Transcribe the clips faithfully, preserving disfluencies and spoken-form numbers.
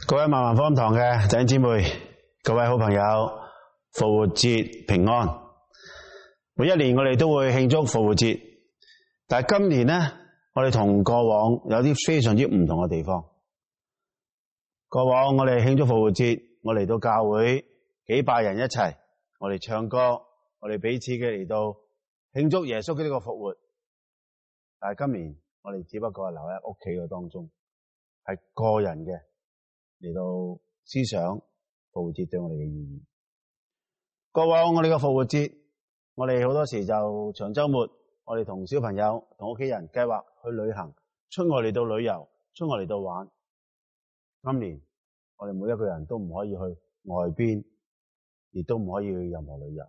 各位萬民福音堂嘅弟兄姊妹，各位好朋友，復活節平安。每一年我哋都會慶祝復活節，但係今年呢，我哋同過往有啲非常之唔同嘅地方。過往我哋慶祝復活節，我嚟到教會幾百人一齊，我哋唱歌，我哋彼此嘅嚟到慶祝耶穌嘅呢個復活。但係今年我哋只不過係留喺屋企嘅當中，係個人嘅嚟到思想復活節對我哋嘅意義。過往我哋嘅復活節，我哋好多時就長週末，我哋同小朋友同屋企人計劃去旅行，出外嚟到旅遊，出外嚟到玩。今年我哋每一個人都唔可以去外邊，亦都唔可以去任何旅遊。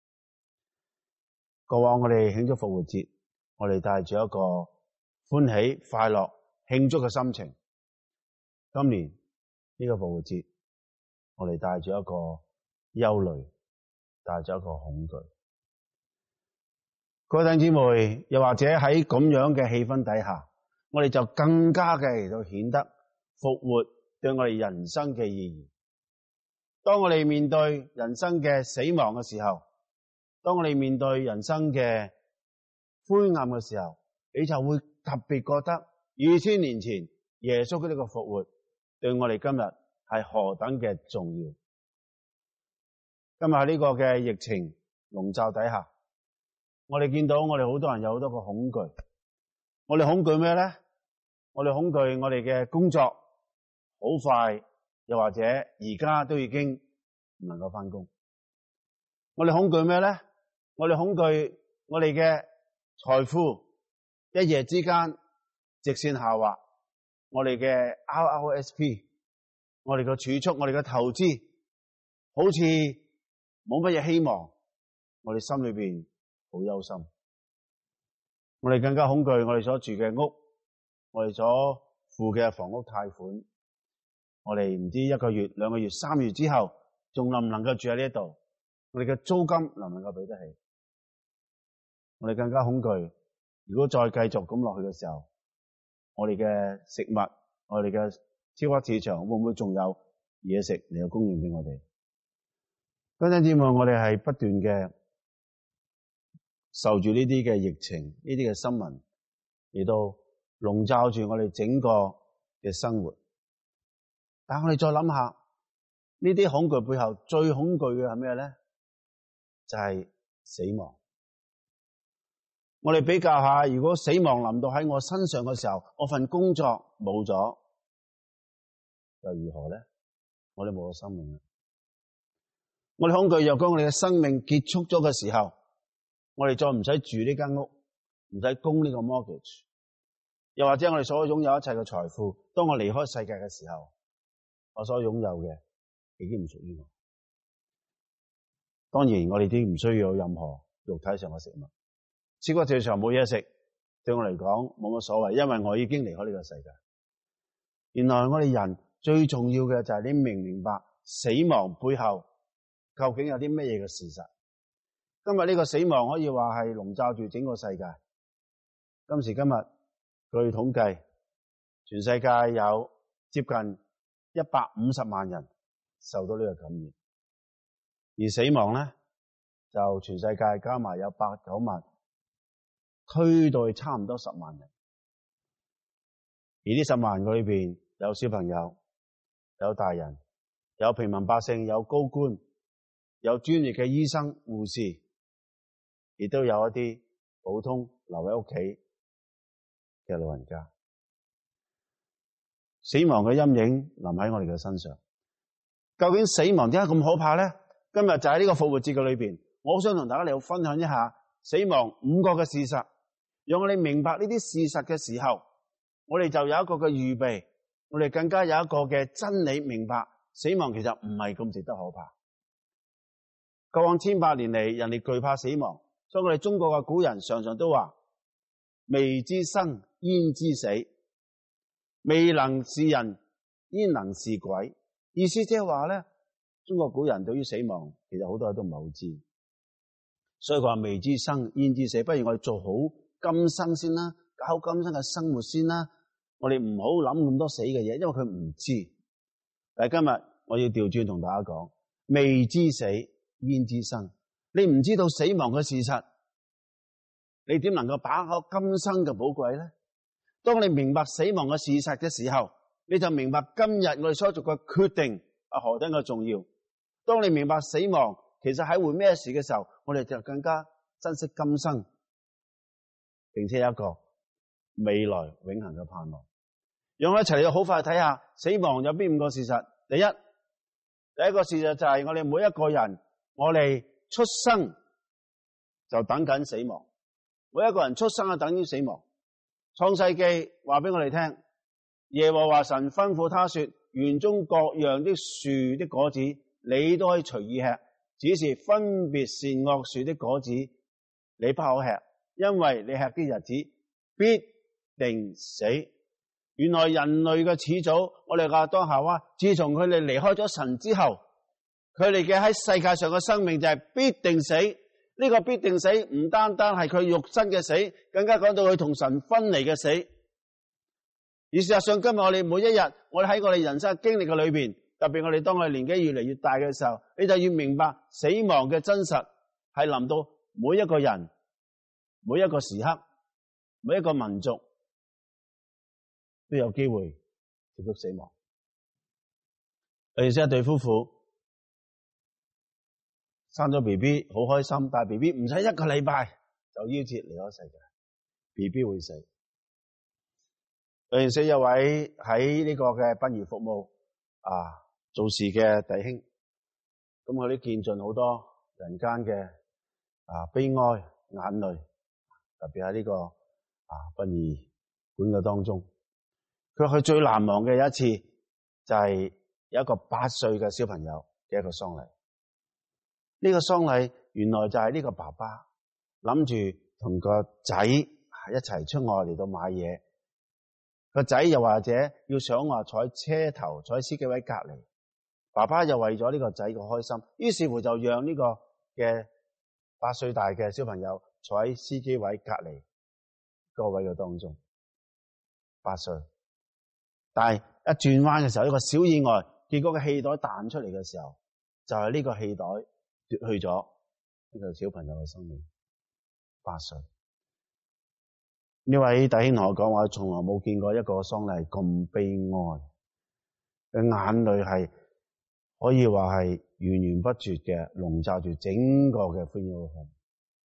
過往我哋慶祝復活節，我哋帶住一個歡喜、快樂、慶祝嘅心情。今年呢個復活節，我哋帶住一個憂慮，帶住一個恐懼。各位弟兄姊妹，又或者喺咁樣嘅氣氛底下，我哋就更加嘅嚟到顯得復活對我哋人生嘅意義。當我哋面對人生嘅死亡嘅時候，當我哋面對人生嘅灰暗嘅時候，你就會特別覺得二千年前耶穌嘅呢個復活對我哋今日係何等嘅重要。今日喺呢個嘅疫情籠罩底下，我哋見到我哋好多人有好多個恐懼。我哋恐懼咩咧？我哋恐懼我哋嘅工作好快，又或者而家都已經唔能夠返工。我哋恐懼咩咧？我哋恐懼我哋嘅財富一夜之間直線下滑，我哋嘅 R R S P， 我哋嘅儲蓄，我哋嘅投資好似冇乜嘢希望，我哋心裏邊好憂心。我哋更加恐懼我哋所住嘅屋，我哋所付嘅房屋貸款，我哋唔知一個月、兩個月、三個月之後仲能唔能夠住喺呢一度，我哋嘅租金能唔能夠俾得起？我哋更加恐懼，如果再繼續咁落去嘅時候，我哋嘅食物，我哋嘅超級市場會唔會仲有嘢食嚟到供應俾我哋？嗰陣之後，我哋係不斷嘅受住呢啲嘅疫情、呢啲嘅新聞嚟到籠罩住我哋整個嘅生活。但係我哋再諗下，呢啲恐懼背後最恐懼嘅係咩咧？就係死亡。我哋比較下，如果死亡臨到喺我身上嘅時候，我份工作冇咗，又如何咧？我哋冇咗生命啦。我哋恐懼，若果我哋嘅生命結束咗嘅時候，我哋再唔使住呢間屋，唔使供呢個 mortgage， 又或者我哋所擁有一切嘅財富，當我離開世界嘅時候，我所擁有嘅已經唔屬於我。當然，我哋都唔需要有任何肉體上嘅食物。超過正常冇嘢食，對我嚟講冇乜所謂，因為我已經離開呢個世界。原來我哋人最重要嘅就係你明唔明白死亡背後究竟有啲咩嘢嘅事實？今日呢個死亡可以話係籠罩住整個世界。今時今日，據統計，全世界有接近一百五十萬人受到呢個感染，而死亡咧就全世界加埋有八九萬。推到差唔多十萬人，而呢十萬個裏邊有小朋友、有大人、有平民百姓、有高官、有專業嘅醫生、護士，亦都有一啲普通留喺屋企嘅老人家。死亡嘅陰影臨喺我哋嘅身上。究竟死亡點解咁可怕咧？今日就喺呢個復活節嘅裏邊，我好想同大家嚟分享一下死亡五個嘅事實。讓我哋明白呢啲事實嘅時候，我哋就有一個嘅預備，我哋更加有一個嘅真理，明白死亡其實唔係咁值得可怕。過往千百年嚟，人哋懼怕死亡，所以我哋中國嘅古人常常都話：未知生，焉知死？未能是人，焉能是鬼？意思即係話咧，中國古人對於死亡其實好多人都唔係好知，所以佢話未知生，焉知死？不如我哋做好今生先啦，搞今生嘅生活先啦。我哋唔好諗咁多死嘅嘢，因為佢唔知。 但係今日我要調轉同大家講，未知死焉知生？你唔知道死亡嘅事實，你點能夠把握今生嘅寶貴咧？當你明白死亡嘅事實嘅時候，你就明白今日我哋所做嘅決定係何等嘅重要。當你明白死亡其實係會咩事嘅時候，我哋就更加珍惜今生，並且有一個未來永恆嘅盼望。讓我一齊嚟好快睇下死亡有邊五個事實。第一，第一個事實就係我哋每一個人，我哋出生就等緊死亡。每一個人出生就等於死亡。創世記話俾我哋聽，耶和華神吩咐他說，園中各樣的樹的果子你都可以隨意吃，只是分別善惡樹的果子你不可吃，因為你吃的日子必定死。原來人類嘅始祖，我哋亞當夏娃，自從佢哋離開咗神之後，佢哋嘅喺世界上嘅生命就係必定死。呢、這個必定死唔單單係佢肉身嘅死，更加講到佢同神分離嘅死。而事實上今日我哋每一日，我哋喺我哋人生嘅經歷嘅裏邊，特別我哋當我哋年紀越嚟越大嘅時候，你就要明白死亡嘅真實係臨到每一個人、每一個時刻、每一個民族都有機會接觸死亡。例如一對夫婦生咗 B B 好開心，但係 B B 唔使一個禮拜就夭折離開世界 ，B B 會死。例如一位喺呢個嘅殯儀服務啊做事嘅弟兄，咁佢都見盡好多人間嘅啊悲哀眼淚，特別喺呢個啊殯儀館嘅當中。佢佢最難忘嘅一次就係有一個八歲嘅小朋友嘅一個喪禮。呢個喪禮原來就係呢個爸爸諗住同個仔一齊出外嚟到買嘢，個仔又或者要想話坐喺車頭，坐喺司機位隔離，爸爸又為咗呢個仔嘅開心，於是乎就讓呢個嘅八歲大嘅小朋友坐喺司機位隔離個位嘅當中。八歲，但係一轉彎嘅時候，一個小意外，結果個氣袋彈出嚟嘅時候，就係呢個氣袋奪去咗呢個小朋友嘅生命。八歲，呢位弟兄同我講話，從來冇見過一個喪禮咁悲哀，嘅眼淚係可以話係源源不絕嘅籠罩住整個嘅歡欣嘅空。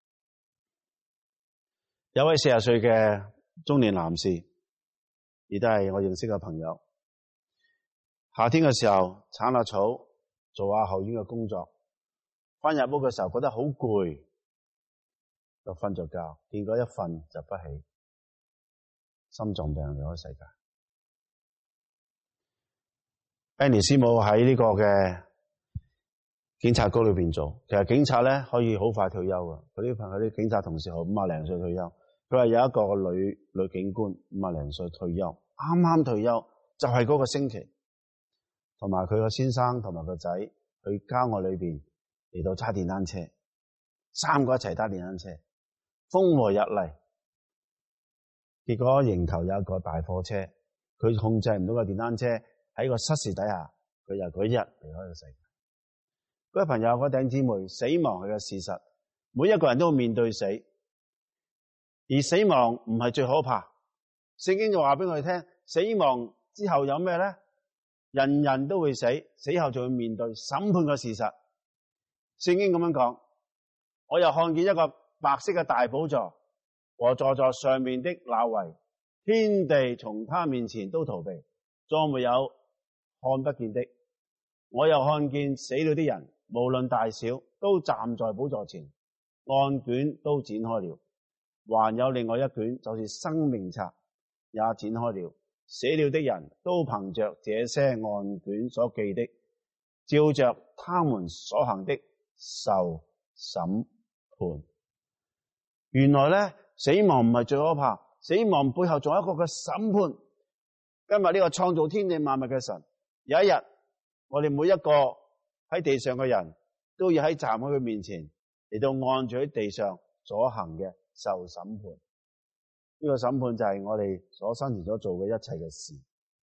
有位四十歲嘅中年男士，亦都係我認識嘅朋友，夏天嘅時候鏟下草，做下後院嘅工作，翻入屋嘅時候覺得好攰，就瞓咗覺，見過一瞓就不起，心臟病離開世界。Annie 師母喺呢個嘅警察局裏邊做，其實警察咧可以好快退休嘅，佢啲朋友啲警察同事好五廿零歲退休，佢話有一個女女警官五廿零歲退休，啱啱退休就係嗰個星期，同埋佢個先生同埋個仔去郊外裏邊嚟到揸電單車，三個一齊揸電單車，風和日麗，結果迎頭有一個大貨車，佢控制唔到個電單車，喺個失事底下，佢又嗰日離開咗世界。各位朋友、各位弟兄姊妹，死亡係個事實，每一個人都會面對死，而死亡唔係最可怕。聖經就話俾我哋聽，死亡之後有咩咧？人人都會死，死後就會面對審判嘅事實。聖經咁樣講，我又看見一個白色嘅大寶座和坐在上面的那位，天地從他面前都逃避，再沒有看不見的。我又看見死了的人，無論大小，都站在寶座前，案卷都展開了，還有另外一卷，就是生命冊也展開了。死了的人都憑着這些案卷所記的，照着他們所行的受審判。原來咧，死亡唔係最可怕，死亡背後仲有一個嘅審判。今日呢個創造天地萬物嘅神，有一日我哋每一個喺地上嘅人都要喺站喺佢面前嚟到按住喺地上所行嘅受審判。呢個審判就係我哋所生前所做嘅一切嘅事。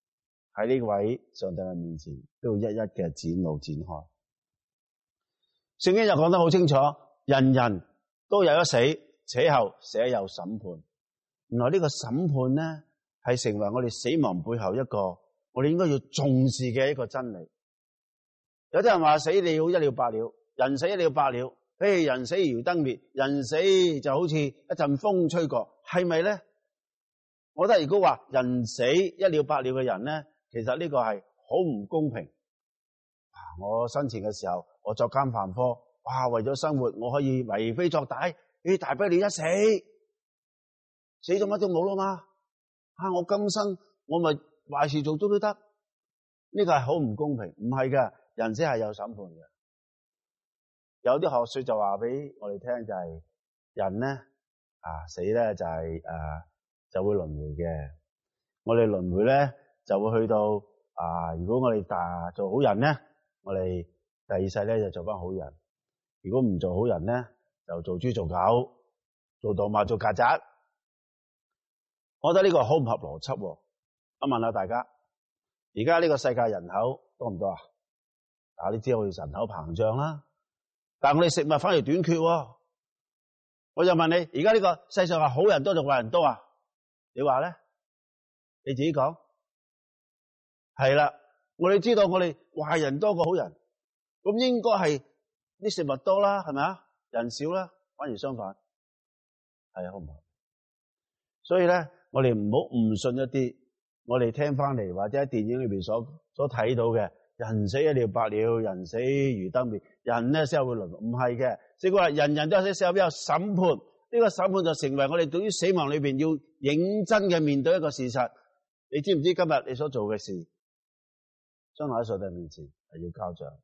喺呢位上帝嘅面前都要一一嘅展露展開。聖經就講得好清楚，人人都有一死，且後且有審判。原來呢個審判呢，係成為我哋死亡背後一個我哋應該要重視嘅一個真理。有啲人話死了一了百了，人死一了百了，誒，人死如燈滅，人死就好似一陣風吹過，係咪咧？我覺得如果話人死一了百了嘅人咧，其實呢個係好唔公平。我生前嘅時候，我作奸犯科，哇，為咗生活，我可以為非作歹，誒，大不了一死，死咗乜都冇啦嘛。啊，我今生我咪壞事做咗都得，呢個係好唔公平。唔係㗎，人死係有審判嘅。有啲學說就話俾我哋聽，就係人咧啊死咧就係誒就會輪迴嘅。我哋輪迴咧就會去到啊，如果我哋大做好人咧，我哋第二世咧就做翻好人；如果唔做好人咧，就做豬做狗、做盜馬做曱甴。我覺得呢個好唔合邏輯。我問下大家，而家呢個世界人口多唔多啊？大家都知道我哋人口膨脹啦，但係我哋食物反而短缺。我就問你，而家呢個世上係好人多定壞人多啊？你話咧？你自己講。係啦，我哋知道我哋壞人多過好人，咁應該係啲食物多啦，係咪啊？人少啦，反而相反。係啊，好唔好？所以咧，我哋唔好誤信一啲我哋聽翻嚟或者喺電影裏邊所所睇到嘅，人死一了百了，人死如燈滅，人咧先會輪。唔係嘅，即係話人人都有死，先有審判。呢個審判就成為我哋對於死亡裏邊要認真嘅面對一個事實。你知唔知今日你所做嘅事，將來喺上帝面前係要交賬。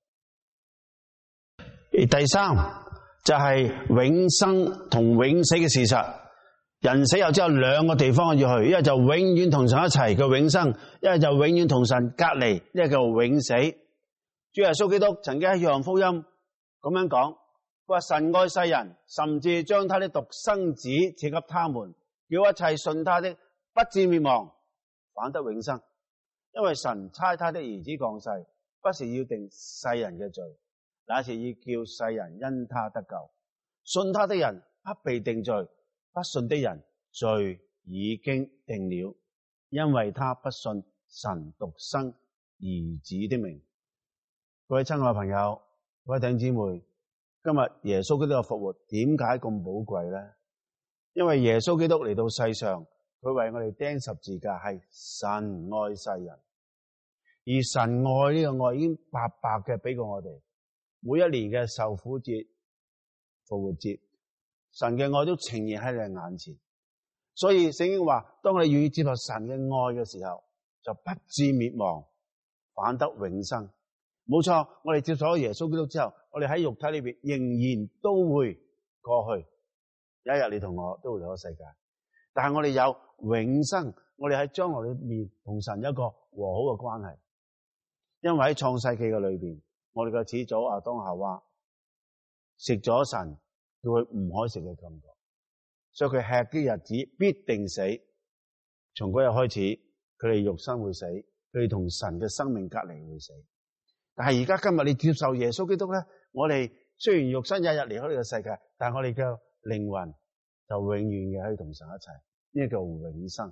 而第三就係永生同永死嘅事實。人死後只有兩個地方要去，一係就永遠同神一齊嘅永生，一係就永遠同神隔離，一係叫永死。主耶穌基督曾經喺約翰福音咁樣講，佢話神愛世人，甚至將他的獨生子賜給他們，叫一切信他的不至滅亡，反得永生。因為神差他的兒子降世，不是要定世人嘅罪，乃是要叫世人因他得救。信他的人不被定罪，不信的人罪已經定了，因為他不信神獨生兒子的名。各位親愛嘅朋友，各位弟兄姊妹，今日耶穌基督嘅復活點解咁寶貴咧？因為耶穌基督嚟到世上，佢為我哋釘十字架，係神愛世人，而神愛呢個愛已經白白嘅俾過我哋。每一年嘅受苦節、復活節，神嘅愛都呈現喺你眼前。所以聖經話，當我哋願意接受神嘅愛嘅時候，就不至滅亡，反得永生。冇錯，我哋接受咗耶穌基督之後，我哋喺肉體裏邊仍然都會過去。有一日你同我都會離開世界，但係我哋有永生，我哋喺將來裏面同神有一個和好嘅關係。因為喺創世記嘅裏邊，我哋嘅始祖亞當夏娃食咗神叫佢唔可以食嘅禁果，所以佢吃啲日子必定死。從嗰日開始，佢哋肉身會死，佢哋同神嘅生命隔離會死。但係而家今日你接受耶穌基督咧，我哋雖然肉身一日離開呢個世界，但係我哋嘅靈魂就永遠嘅可以同神一齊，呢個叫永生。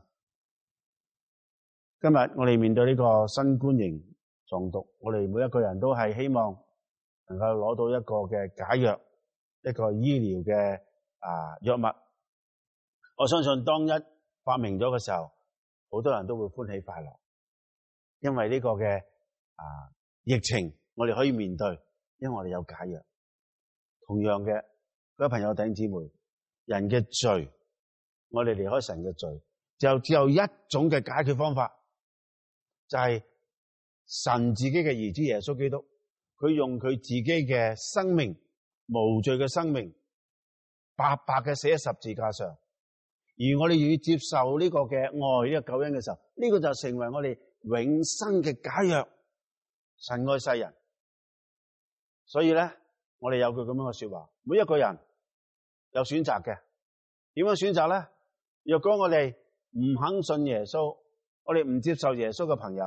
今日我哋面對呢個新冠型狀毒，我哋每一個人都係希望能夠攞到一個嘅解藥，一個醫療嘅啊藥物。我相信當一發明咗嘅時候，好多人都會歡喜快樂，因為呢個嘅啊疫情我哋可以面對，因為我哋有解藥。同樣嘅，各位朋友弟兄姊妹，人嘅罪，我哋離開神嘅罪，就只有一種嘅解決方法，就係神自己嘅兒子耶穌基督，佢用佢自己嘅生命，無罪嘅生命，白白嘅死喺十字架上。而我哋要接受呢個嘅愛，呢個救恩嘅時候，呢個就成為我哋永生嘅解藥。神愛世人，所以咧，我哋有句咁樣嘅說話，每一個人有選擇嘅。點樣選擇咧？若果我哋唔肯信耶穌，我哋唔接受耶穌嘅朋友，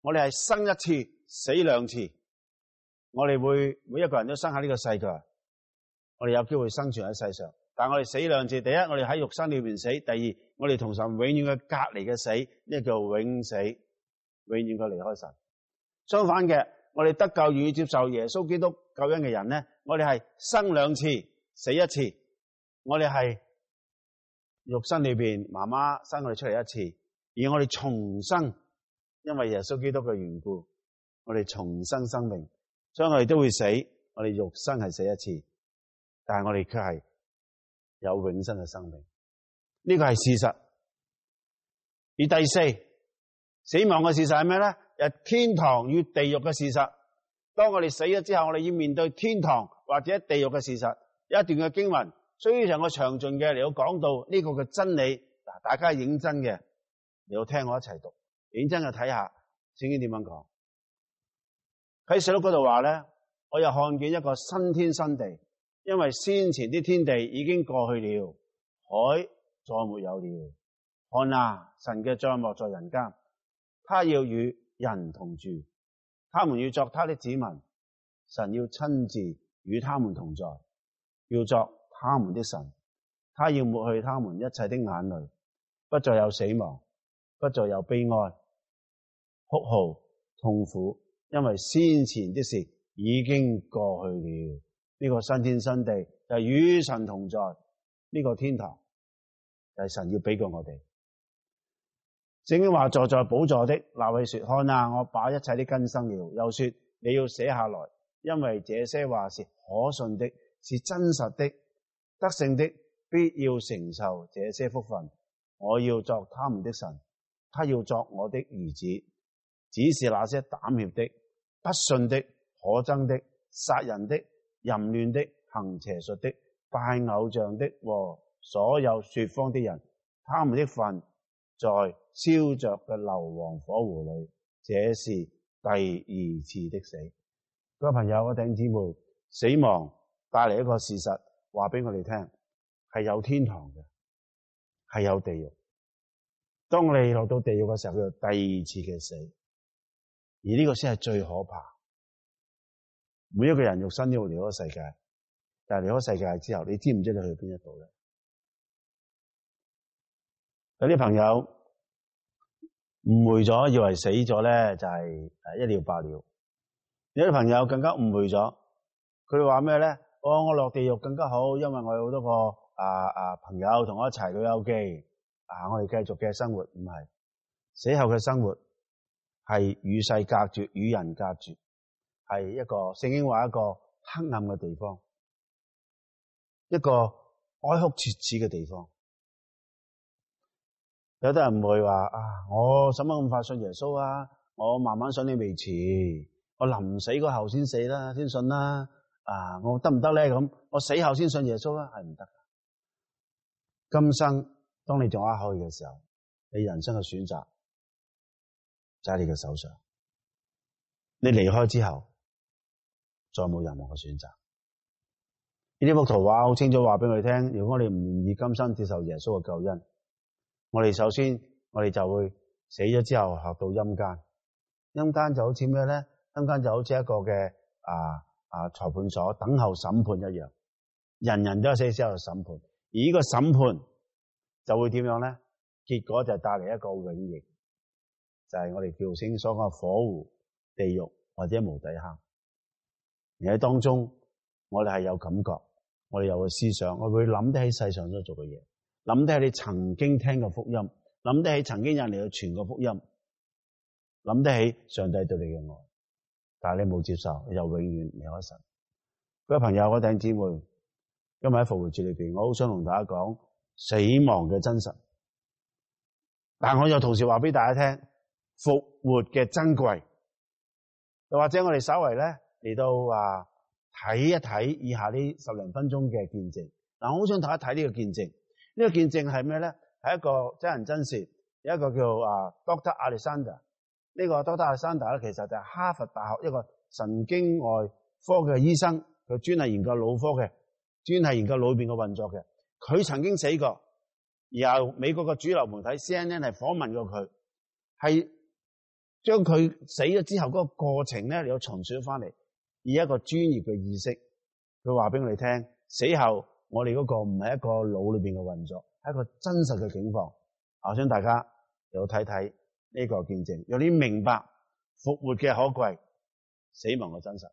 我哋係生一次，死兩次。我哋會每一個人都生喺呢個世界，我哋有機會生存喺世上，但我哋死兩次。第一，我哋喺肉身裏邊死；第二，我哋同神永遠嘅隔離嘅死，呢個叫永死，永遠嘅離開神。相反嘅，我哋得救與接受耶穌基督救恩嘅人咧，我哋係生兩次，死一次。我哋係肉身裏邊媽媽生我哋出嚟一次，而我哋重生，因為耶穌基督嘅緣故，我哋重生生命。所以我哋都會死，我哋肉身係死一次，但係我哋卻係有永生嘅生命，呢個係事實。而第四，死亡嘅事實係咩咧？係天堂與地獄嘅事實。當我哋死咗之後，我哋要面對天堂或者地獄嘅事實。有一段嘅經文，非常嘅詳盡嘅嚟到講到呢個嘅真理。嗱，大家認真嘅嚟到聽我一齊讀，認真嘅睇下聖經點樣講。喺啟示錄嗰度話咧，我又看見一個新天新地，因為先前啲天地已經過去了，海再沒有了。看啊，神嘅帳幕在人間，他要與人同住，他們要作他的子民，神要親自與他們同在，要作他們的神。他要抹去他們一切的眼淚，不再有死亡，不再有悲哀、哭號、痛苦。因為先前的事已經過去了，呢個新天新地就係與神同在，呢個天堂就係神要俾過我哋。聖經話坐在寶座的那位說：看啊，我把一切的更新了。又說你要寫下來，因為這些話是可信的，是真實的，得勝的必要承受這些福分。我要作他們的神，他要作我的兒子。只是那些膽怯的、不信的、可憎的、殺人的、淫亂的、行邪術的、拜偶像的和所有說謊的人，他們的份在燒着嘅硫磺火湖裏，這是第二次的死。各位朋友、我弟兄姊妹，死亡帶嚟一個事實，話俾我哋聽，係有天堂嘅，係有地獄。當我哋落到地獄嘅時候，佢就第二次嘅死。而呢個先係最可怕。每一個人肉身都要離開世界，但係離開世界之後，你知唔知你去邊一度咧？有啲朋友誤會咗，以為死咗咧就係誒一了百了。有啲朋友更加誤會咗，佢哋話咩咧？哦，我落地獄更加好，因為我有好多個啊啊朋友同我一齊老友記啊，我哋繼續嘅生活。唔係，死後嘅生活係與世隔絕，與人隔絕，係一個聖經話一個黑暗嘅地方，一個哀哭切齒嘅地方。有啲人唔會話啊，我使乜咁快信耶穌啊？我慢慢信你未遲，我臨死嗰後先死啦，先信啦。啊，我得唔得咧？咁我死後先信耶穌啦，係唔得。今生當你仲喺可以嘅時候，你人生嘅選擇就喺你嘅手上。你離開之後，再冇任何嘅選擇。呢啲幅圖畫好清楚話俾我哋聽，如果我哋唔願意今生接受耶穌嘅救恩，我哋首先我哋就會死咗之後下到陰間。陰間就好似咩咧？陰間就好似一個嘅啊啊裁判所等候審判一樣，人人都有死之後審判。而呢個審判就會點樣咧？結果就帶嚟一個永刑，就係、是、我哋叫聖經所講嘅火湖、地獄或者無底坑。而喺當中，我哋係有感覺，我哋有個思想，我會諗得起世上所做嘅嘢，諗得起你曾經聽過福音，諗得起曾經有人嚟去傳過福音，諗得起上帝對你嘅愛，但係你冇接受，你就永遠離開神。各位朋友、各位弟兄姊妹，今日喺復活節裏邊，我好想同大家講死亡嘅真實，但我又同時話俾大家聽復活嘅珍貴。又或者我哋稍為咧嚟到啊睇一睇以下呢十零分鐘嘅見證。嗱，我好想大家睇呢個見證。呢個見證係咩咧？係一個真人真事，有一個叫啊 Doctor Alexander。呢個 Doctor Alexander 咧，其實就係哈佛大學一個神經外科嘅醫生，佢專係研究腦科嘅，專係研究腦邊嘅運作嘅。佢曾經死過，然後美國嘅主流媒體 C N N 係訪問過佢，係將佢死咗之後嗰個過程咧，你要重述翻嚟，以一個專業嘅意識，佢話俾我哋聽，死後我哋嗰個唔係一個腦裏邊嘅運作，係一個真實嘅境況。我想大家又睇睇呢個見證，讓你明白復活嘅可貴，死亡嘅真實。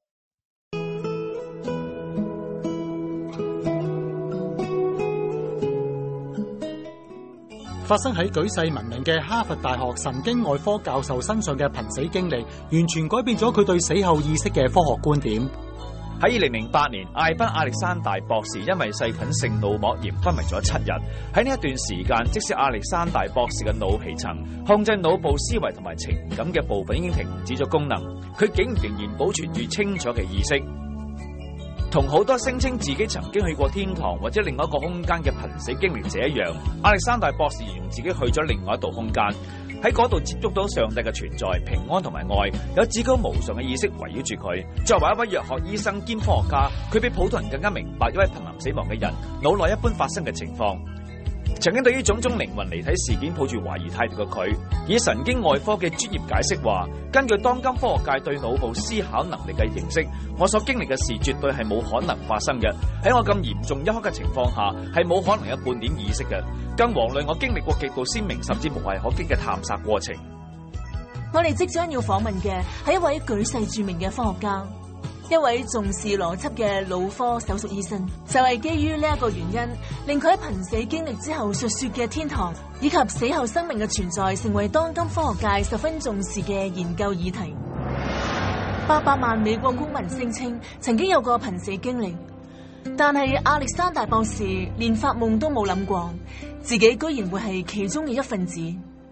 發生喺舉世聞名嘅哈佛大學神經外科教授身上嘅瀕死經歷，完全改變咗佢對死後意識嘅科學觀點。 喺二零零八年，艾賓亞歷山大博士因為細菌性腦膜炎昏迷咗七日。喺呢一段時間，即使亞歷山大博士嘅腦皮層控制腦部思維同埋情感嘅部分已經停止咗功能，佢竟然仍然保存住清楚嘅意識。同好多聲稱自己曾經去過天堂或者另外一個空間嘅瀕死經歷者一樣，亞歷山大博士形容自己去咗另外一度空間，喺嗰度接觸到上帝嘅存在、平安同埋愛，有至高無上嘅意識圍繞住佢。作為一位藥學醫生兼科學家，佢比普通人更加明白一位瀕臨死亡嘅人腦內一般發生嘅情況。曾經對於種種靈魂離體事件抱住懷疑態度嘅佢，以神經外科嘅專業解釋話，根據當今科學界對腦部思考能力嘅認識，我所經歷嘅事絕對係冇可能發生嘅。喺我咁嚴重休克嘅情況下，係冇可能有半點意識嘅。更遑論我經歷過極度鮮明甚至無懈可擊嘅探索過程。 我哋即將要訪問嘅係一位舉世著名嘅科學家，一位重視邏輯嘅腦科手術醫生，就係基於呢一個原因，令佢喺瀕死經歷之後述說嘅天堂以及死後生命嘅存在，成為當今科學界十分重視嘅研究議題。八百萬美國公民聲稱曾經有過瀕死經歷，但係亞歷山大博士連發夢都冇諗過，自己居然會係其中嘅一份子。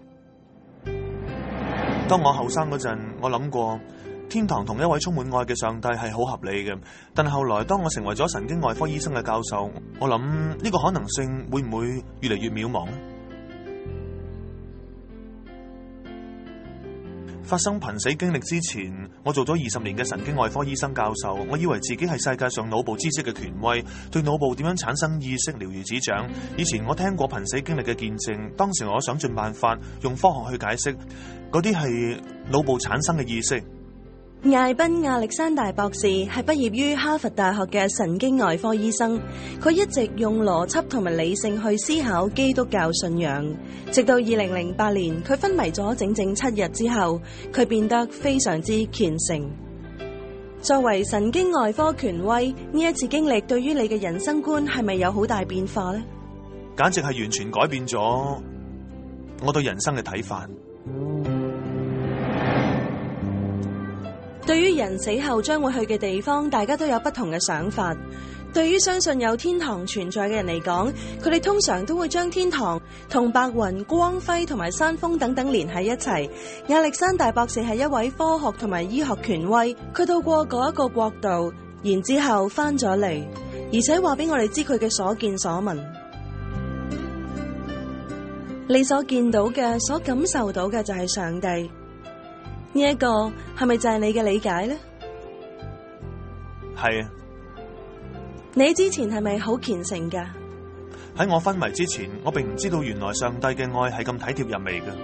當我後生嗰陣，我諗過天堂同一位充滿愛嘅上帝係好合理嘅，但係後來當我成為咗神經外科醫生嘅教授，我諗呢個可能性會唔會越嚟越渺茫呢？發生瀕死經歷之前，我做咗二十年嘅神經外科醫生教授，我以為自己係世界上腦部知識嘅權威，對腦部點樣產生意識了如指掌。以前我聽過瀕死經歷嘅見證，當時我想盡辦法用科學去解釋嗰啲係腦部產生嘅意識。 艾賓亞歷山大博士係畢業於哈佛大學嘅神經外科醫生，佢一直用邏輯同埋理性去思考基督教信仰，直到二零零八年佢昏迷咗整整七日之後，佢變得非常之虔誠。作為神經外科權威，呢一次經歷對於你嘅人生觀係咪有好大變化呢？ 簡直係完全改變咗我對人生嘅睇法。 對於人死後將會去嘅地方，大家都有不同嘅想法。對於相信有天堂存在嘅人嚟講，佢哋通常都會將天堂同白雲、光輝同埋山峰等等連喺一齊。亞歷山大博士係一位科學同埋醫學權威，佢到過嗰一個國度，然之後翻咗嚟，而且話俾我哋知佢嘅所見所聞。你所見到嘅、所感受到嘅就係上帝。呢一個係咪就係你嘅理解呢？ 係啊。 你之前係咪好虔誠噶？ 喺我昏迷之前，我並唔知道原來上帝嘅愛係咁體貼入微嘅。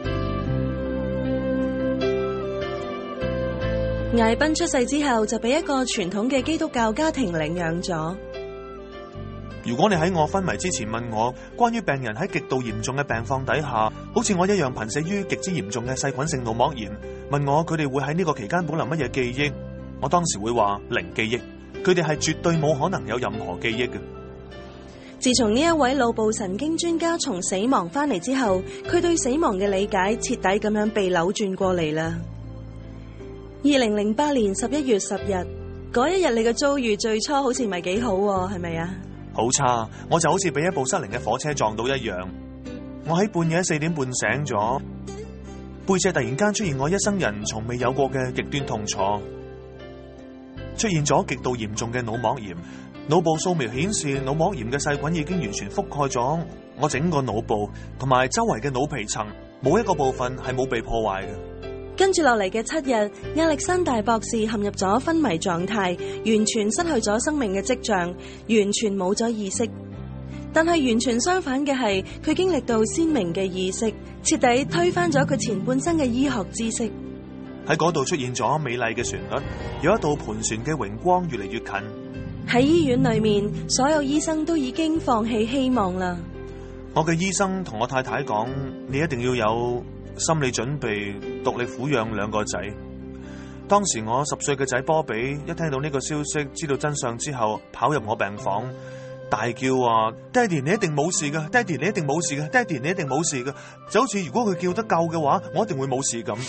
艾賓出世之後就俾一個傳統嘅基督教家庭領養咗。 如果你喺我昏迷之前問我關於病人喺極度嚴重嘅病況底下，好似我一樣瀕死於極之嚴重嘅細菌性腦膜炎，問我佢哋會喺呢個期間保留乜嘢記憶，我當時會話零記憶，佢哋係絕對冇可能有任何記憶嘅。 自從呢一位腦部神經專家從死亡翻嚟之後，佢對死亡嘅理解徹底咁樣被扭轉過嚟啦。二零零八年十一月十日嗰一日，你嘅遭遇最初好似唔係幾好，係咪啊？ 好差，我就好似俾一部失靈嘅火車撞到一樣。我喺半夜四點半醒咗，背脊突然間出現我一生人從未有過嘅極端痛楚，出現咗極度嚴重嘅腦膜炎。腦部掃描顯示腦膜炎嘅細菌已經完全覆蓋咗我整個腦部同埋周圍嘅腦皮層，冇一個部分係冇被破壞嘅。 跟住落嚟嘅七日，亞歷山大博士陷入咗昏迷狀態，完全失去咗生命嘅跡象，完全冇咗意識。但係完全相反嘅係，佢經歷到鮮明嘅意識，徹底推翻咗佢前半生嘅醫學知識。 喺嗰度出現咗美麗嘅旋律，有一道盤旋嘅榮光越嚟越近。 喺醫院裏面，所有醫生都已經放棄希望啦。 我嘅醫生同我太太講，你一定要有心理準備，獨力撫養兩個仔。當時我十歲嘅仔波比一聽到呢個消息，知道真相之後，跑入我病房，大叫話：爹哋，你一定冇事噶！爹哋，你一定冇事噶！爹哋，你一定冇事噶！就好似如果佢叫得夠嘅話，我一定會冇事咁。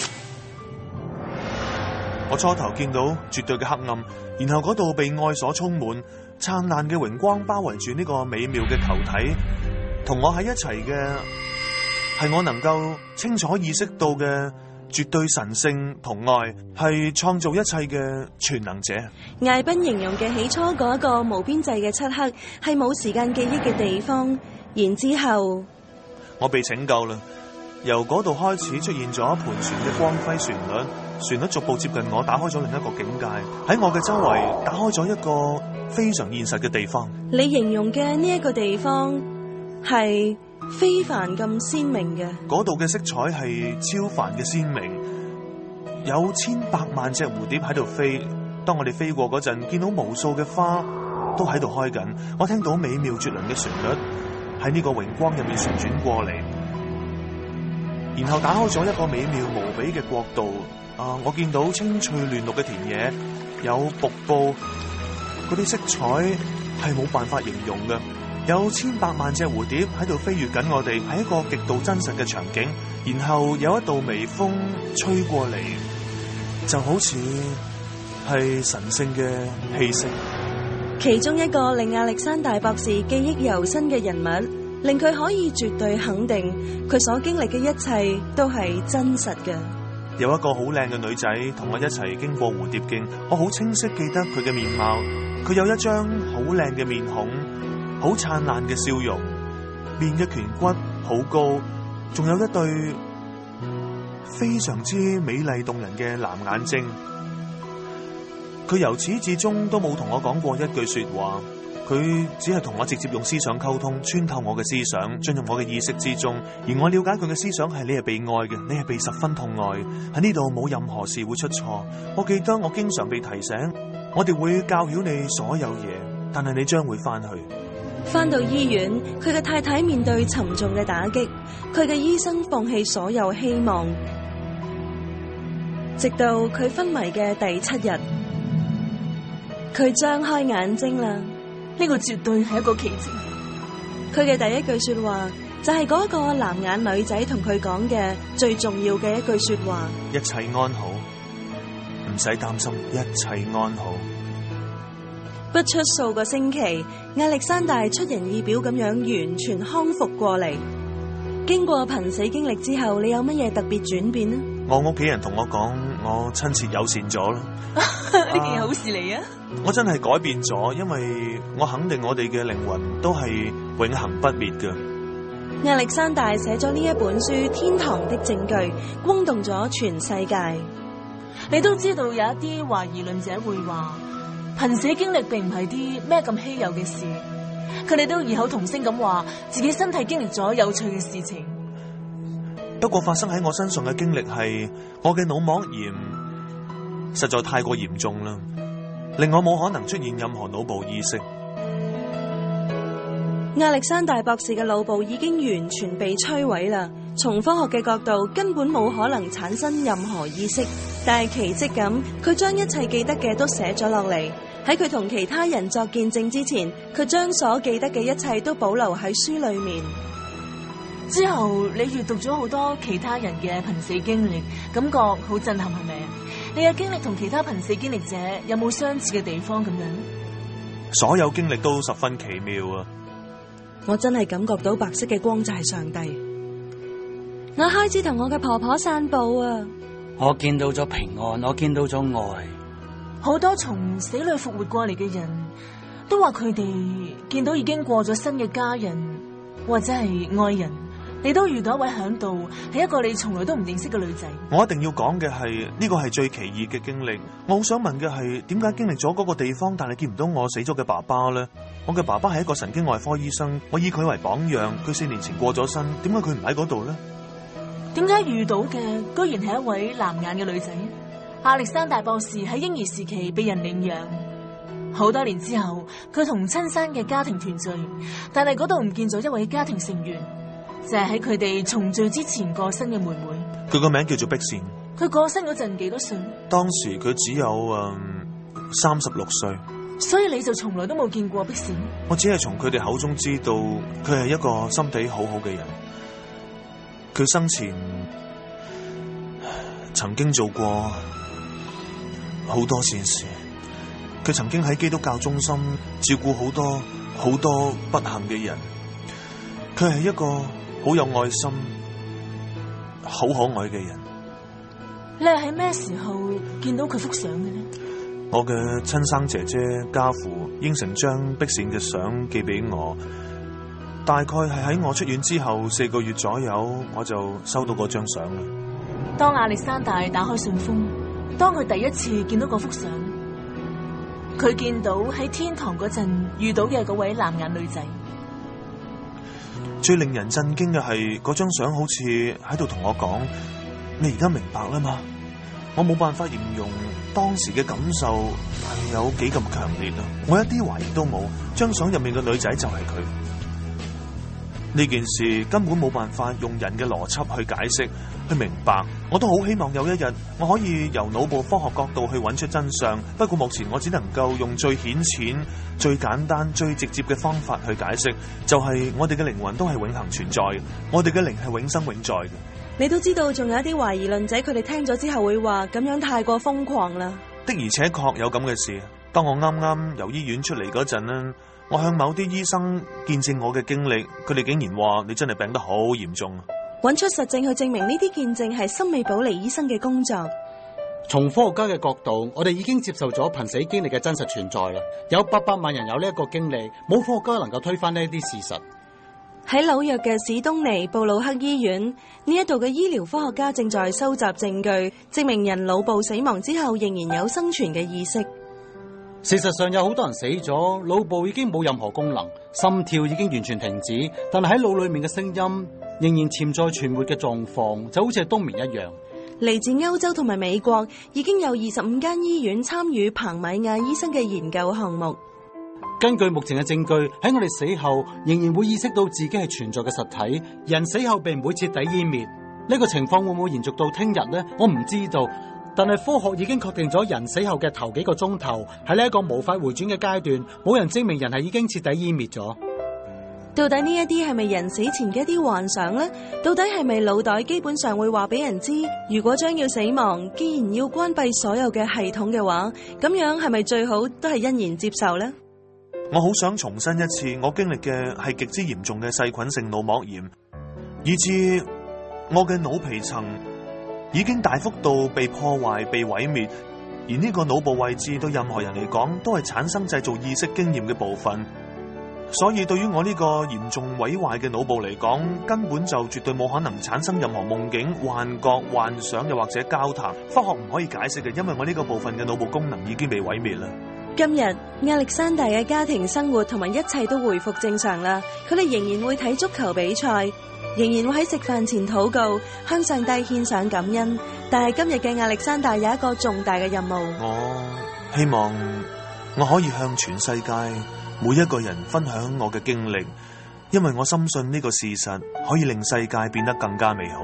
我初頭見到絕對嘅黑暗，然後嗰度被愛所充滿，燦爛嘅榮光包圍住呢個美妙嘅球體，同我喺一齊嘅係我能夠清楚意識到嘅絕對神聖同愛，係創造一切嘅全能者。 艾賓形容嘅起初嗰一個無邊際嘅漆黑，係冇時間記憶嘅地方。然之後我被拯救啦，由嗰度開始出現咗盤旋嘅光輝旋律，旋律逐步接近我，打開咗另一個境界，喺我嘅周圍打開咗一個非常現實嘅地方。 你形容嘅呢一個地方係非凡咁鮮明嘅， 嗰度嘅色彩係超凡嘅鮮明，有千百萬隻蝴蝶喺度飛。當我哋飛過嗰陣，見到無數嘅花都喺度開緊，我聽到美妙絕倫嘅旋律喺呢個榮光入面旋轉過嚟，然後打開咗一個美妙無比嘅國度。啊！我見到青翠嫩綠嘅田野，有瀑布，嗰啲色彩係冇辦法形容嘅。有千百萬隻蝴蝶喺度飛越緊我哋，係一個極度真實嘅場景。然後有一道微風吹過嚟，就好似係神聖嘅氣息。 其中一個令亞歷山大博士記憶猶新嘅人物，令佢可以絕對肯定佢所經歷嘅一切都係真實嘅。 有一個好靚嘅女仔同我一齊經過蝴蝶徑，我好清晰記得佢嘅面貌。佢有一張好靚嘅面孔，好燦爛嘅笑容，面嘅顴骨好高，仲有一對非常之美麗動人嘅藍眼睛。佢由始至終都冇同我講過一句說話，佢只係同我直接用思想溝通，穿透我嘅思想，進入我嘅意識之中。而我了解佢嘅思想係：你係被愛嘅，你係被十分痛愛，喺呢度冇任何事會出錯。我記得我經常被提醒，我哋會教曉你所有嘢，但係你將會翻去。 翻到醫院，佢嘅太太面對沉重嘅打擊，佢嘅醫生放棄所有希望，直到佢昏迷嘅第七日，佢張開眼睛啦。 呢個絕對係一個奇蹟。 佢嘅第一句說話就係嗰個藍眼女仔同佢講嘅最重要嘅一句說話： 一切安好，唔使擔心，一切安好。 不出數個星期，亞歷山大出人意表咁樣完全康復過嚟。經過瀕死經歷之後，你有乜嘢特別轉變呢？ 我屋企人同我講，我親切友善咗啦。 呢件好事嚟啊！ 我真係改變咗，因為我肯定我哋嘅靈魂都係永恆不滅嘅。 亞歷山大寫咗呢一本書《天堂的證據》，轟動咗全世界。 你都知道有一啲懷疑論者會話，瀕死經歷並唔係啲咩咁稀有嘅事，佢哋都異口同聲咁話自己身體經歷咗有趣嘅事情。 不過發生喺我身上嘅經歷係，我嘅腦膜炎實在太過嚴重啦，令我冇可能出現任何腦部意識。 亞歷山大博士嘅腦部已經完全被摧毀啦，從科學嘅角度根本冇可能產生任何意識，但係奇蹟咁，佢將一切記得嘅都寫咗落嚟。喺佢同其他人作見證之前，佢將所記得嘅一切都保留喺書裏面。 之後你閱讀咗好多其他人嘅瀕死經歷，感覺好震撼，係咪？你嘅經歷同其他瀕死經歷者有冇相似嘅地方咁樣？ 所有經歷都十分奇妙啊！ 我真係感覺到白色嘅光就係上帝。我開始同我嘅婆婆散步啊！ 我見到咗平安，我見到咗愛。 好多從死裏復活過嚟嘅人都話佢哋見到已經過咗身嘅家人或者係愛人。你都遇到一位響度，係一個你從來都唔認識嘅女仔。 我一定要講嘅係呢個係最奇異嘅經歷。我好想問嘅係，點解經歷咗嗰個地方，但係見唔到我死咗嘅爸爸呢？我嘅爸爸係一個神經外科醫生，我以佢為榜樣。佢四年前過咗身，點解佢唔喺嗰度呢？ 點解遇到嘅居然係一位藍眼嘅女仔？ 亞歷山大博士喺嬰兒時期被人領養，好多年之後佢同親生嘅家庭團聚，但係嗰度唔見咗一位家庭成員，就係喺佢哋重聚之前過身嘅妹妹。 佢個名叫做碧善。 佢過身嗰陣幾多歲？ 當時佢只有誒三十六歲。 所以你就從來都冇見過碧善？ 我只係從佢哋口中知道佢係一個心地好好嘅人。佢生前曾經做過好多善事，佢曾經喺基督教中心照顧好多好多不幸嘅人。佢係一個好有愛心、好可愛嘅人。 你係喺咩時候見到佢幅相嘅呢？ 我嘅親生姐姐家父應承將碧善嘅相寄俾我，大概係喺我出院之後四個月左右，我就收到嗰張相啦。 當亞歷山大打開信封，當佢第一次見到嗰幅相，佢見到喺天堂嗰陣遇到嘅嗰位藍眼女仔。 最令人震驚嘅係嗰張相好似喺度同我講：你而家明白啦嘛？我冇辦法形容當時嘅感受係有幾咁強烈啊！我一啲懷疑都冇，張相入面嘅女仔就係佢。呢件事根本冇辦法用人嘅邏輯去解釋、去明白。我都好希望有一日我可以由腦部科學角度去揾出真相。不過目前我只能夠用最顯淺、最簡單、最直接嘅方法去解釋，就係我哋嘅靈魂都係永恆存在嘅，我哋嘅靈係永生永在嘅。 你都知道，仲有一啲懷疑論者，佢哋聽咗之後會話咁樣太過瘋狂啦。 的而且確有咁嘅事。當我啱啱由醫院出嚟嗰陣呢，我向某啲醫生見證我嘅經歷，佢哋竟然話你真係病得好嚴重。 揾出實證去證明呢啲見證係森美保尼醫生嘅工作。 從科學家嘅角度，我哋已經接受咗瀕死經歷嘅真實存在啦。有八百萬人有呢一個經歷，冇科學家能夠推翻呢一啲事實。 喺紐約嘅史東尼布魯克醫院，呢一度嘅醫療科學家正在收集證據，證明人腦部死亡之後仍然有生存嘅意識。 事實上有好多人死咗，腦部已經冇任何功能，心跳已經完全停止，但係喺腦裏面嘅聲音仍然潛在存活嘅狀況，就好似係冬眠一樣。 嚟自歐洲同埋美國已經有二十五間醫院參與彭米亞醫生嘅研究項目。 根據目前嘅證據，喺我哋死後仍然會意識到自己係存在嘅實體，人死後並唔會徹底湮滅。呢個情況會唔會延續到聽日呢？我唔知道。但係科學已經確定咗人死後嘅頭幾個鐘頭喺呢一個無法回轉嘅階段，冇人證明人係已經徹底湮滅咗。 到底呢一啲係咪人死前嘅一啲幻想呢？到底係咪腦袋基本上會話俾人知，如果將要死亡，既然要關閉所有嘅系統嘅話，咁樣係咪最好都係欣然接受呢？ 我好想重申一次，我經歷嘅係極之嚴重嘅細菌性腦膜炎，以致我嘅腦皮層已經大幅度被破壞、被毀滅，而呢個腦部位置對任何人嚟講都係產生製造意識經驗嘅部分。所以對於我呢個嚴重毀壞嘅腦部嚟講，根本就絕對冇可能產生任何夢境、幻覺、幻想又或者交談。科學唔可以解釋嘅，因為我呢個部分嘅腦部功能已經被毀滅啦。 今日亞歷山大嘅家庭生活同埋一切都回復正常啦，佢哋仍然會睇足球比賽，仍然會喺食飯前禱告，向上帝獻上感恩。但係今日嘅亞歷山大有一個重大嘅任務， 我希望我可以向全世界每一個人分享我嘅經歷，因為我深信呢個事實可以令世界變得更加美好。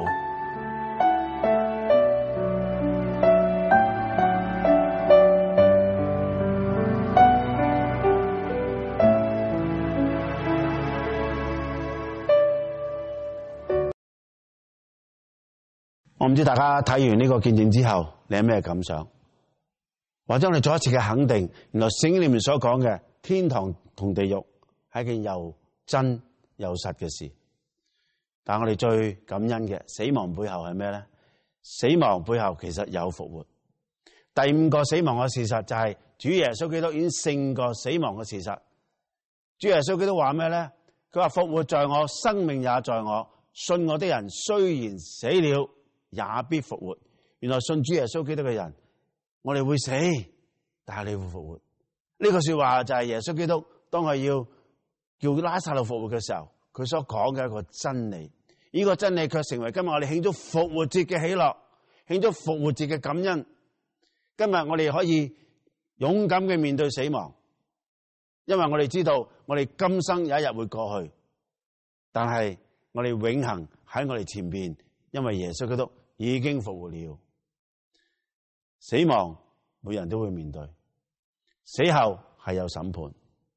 我唔知大家睇完呢個見證之後，你有咩感想？或者我哋再一次嘅肯定，原來聖經裏面所講嘅天堂同地獄係一件又真又實嘅事。但係我哋最感恩嘅，死亡背後係咩咧？死亡背後其實有復活。第五個死亡嘅事實就係主耶穌基督已經勝過死亡嘅事實。主耶穌基督話咩咧？佢話復活在我，生命也在我。信我的人雖然死了，也必復活。原來信主耶穌基督嘅人，我哋會死，但係你會復活。呢個說話就係耶穌基督當佢要叫拉撒路復活嘅時候，佢所講嘅一個真理。呢個真理卻成為今日我哋慶祝復活節嘅喜樂，慶祝復活節嘅感恩。 今日我哋可以勇敢嘅面對死亡，因為我哋知道我哋今生有一日會過去，但係我哋永恆喺我哋前邊，因為耶穌基督已經復活了。死亡每人都會面對，死後係有審判。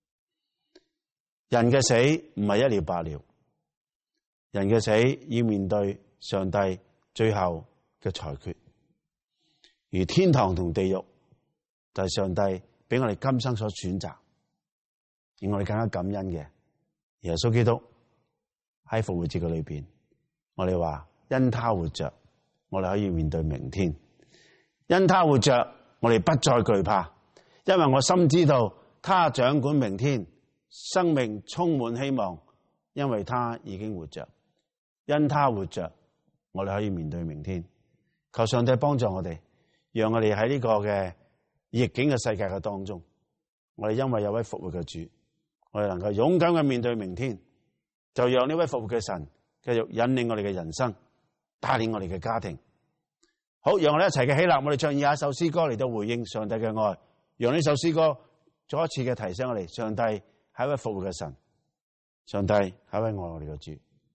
人嘅死唔係一了百了，人嘅死要面對上帝最後嘅裁決。而天堂同地獄就係上帝俾我哋今生所選擇，而我哋更加感恩嘅耶穌基督喺復活節嘅裏邊，我哋話因他活着，我哋可以面對明天；因他活着，我哋不再懼怕，因為我深知道他掌管明天，生命充滿希望，因為他已經活着。因他活着，我哋可以面對明天。求上帝幫助我哋，讓我哋喺呢個嘅逆境嘅世界嘅當中，我哋因為有位復活嘅主，我哋能夠勇敢嘅面對明天，就讓呢位復活嘅神繼續引領我哋嘅人生，帶領我哋嘅家庭。好，讓我哋一齊嘅起立，我哋唱以下一首詩歌嚟到回應上帝嘅愛，讓呢首詩歌再一次嘅提醒我哋，上帝係一位復活嘅神，上帝係一位愛我哋嘅主。